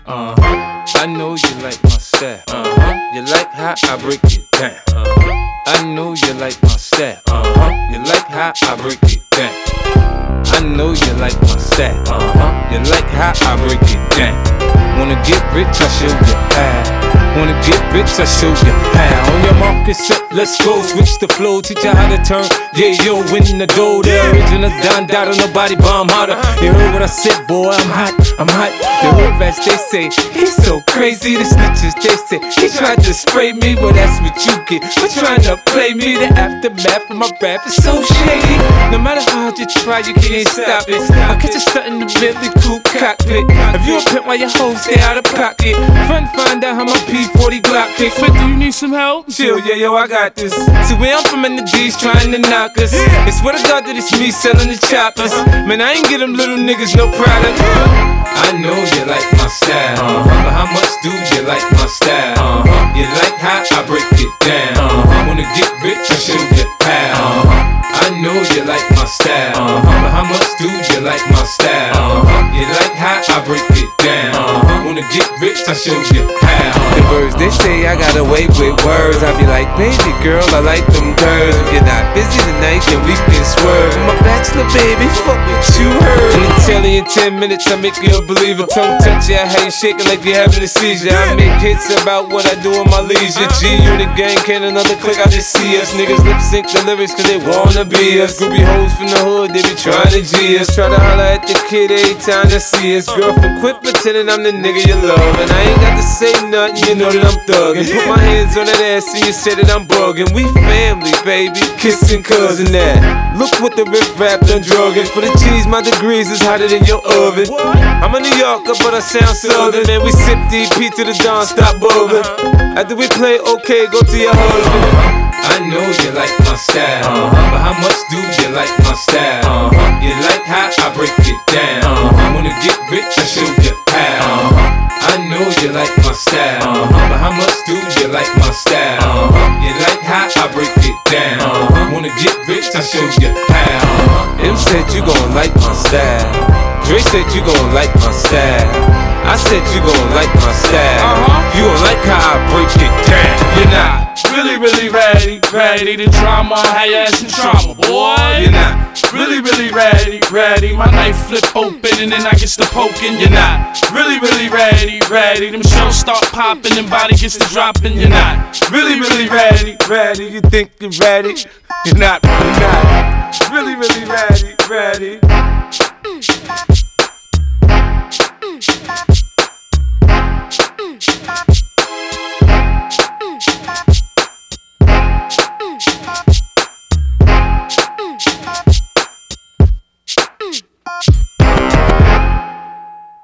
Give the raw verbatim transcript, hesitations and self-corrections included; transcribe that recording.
Uh-huh. I know you like my style. Uh-huh. You like how I break it down. Uh-huh. I know you like my style. Uh-huh. You like how I break it down. I know you like my style. Uh-huh. You like how I break it down. Wanna get rich, I show you how. Wanna get rich, I show you how. On your market set, let's go. Switch the flow, teach you how to turn. Yeah, yo, in the dough. The original Don Dada, nobody bomb harder. You heard what I said, boy, I'm hot, I'm hot. The hood rats, they say, he's so crazy. The snitches, they say, he tried to spray me. Well, that's what you get for trying to play me. The aftermath of my rap is so shady. No matter how hard you try, you can't stop it. I catch you stunting the Bentley coupe cockpit. If you a pimp while your hoes stay out of pocket, front find out how my P forty Glock kick. fifty, you need some help? Chill, yeah, yo, I got this. See, where I'm from in the D's trying to knock us. It's swear to God that it's me selling the choppers. Man, I ain't get them little niggas no product. I know you like my style, uh-huh. But how much do you like my style? Uh-huh. You like how I break it down. Uh-huh. Wanna get rich, I show you how. Uh-huh. I know you like my style, uh-huh. But how much do you like my style? Uh-huh. You like how I break it down. Uh-huh. Wanna get rich, I show you how. The birds, they say I got away with words. I be like, baby girl, I like them curves. If you're not busy tonight, then we can swerve. I'm a bachelor, baby, fuck what you heard. In the telly in ten minutes, I make you a believer. Tongue touch you, I how you shaking like you're having a seizure. I make hits about what I do in my leisure. G-Unit gang, can another click, I just see us. Niggas lip sync the lyrics cause they wanna be us. Groupie hoes from the hood, they be trying to G us. Try to holler at the kid every time they see us. Girlfriend, quit pretending I'm the nigga you love. And I ain't got to say nothing, you know that I'm thuggin'. Put my hands on that ass and you say that I'm buggin'. We family, baby, kissing cousin that. Look what the riff rap done druggin'. For the cheese, my degrees is hotter than your oven. I'm a New Yorker, but I sound southern. Man, we sip D P to the dawn, stop buggin'. After we play, okay, go to your husband. I know you like my style, uh-huh. But how much do you like my style? Uh-huh. You like how I break it down. Uh-huh. Wanna get rich, I show you how. Uh-huh. I know you like my style, uh-huh. But how much do you like my style? Uh-huh. You like how I break it down. Uh-huh. Wanna get rich, I show you how. Uh-huh. M said you gon' like my style. Dre said you gon' like my style. I said you gon' like my style. Uh-huh. You gon' like how I break it down. You're not really, really ready, ready to drama, have your ass in trauma, boy. You're not really, really ready, ready. My knife flip open and then I get to poking. You're not really, really ready, ready. Them shells start popping and body gets to dropping. You're not really, really ready, ready. You think you're ready? You're not, you're not really, really ready, ready.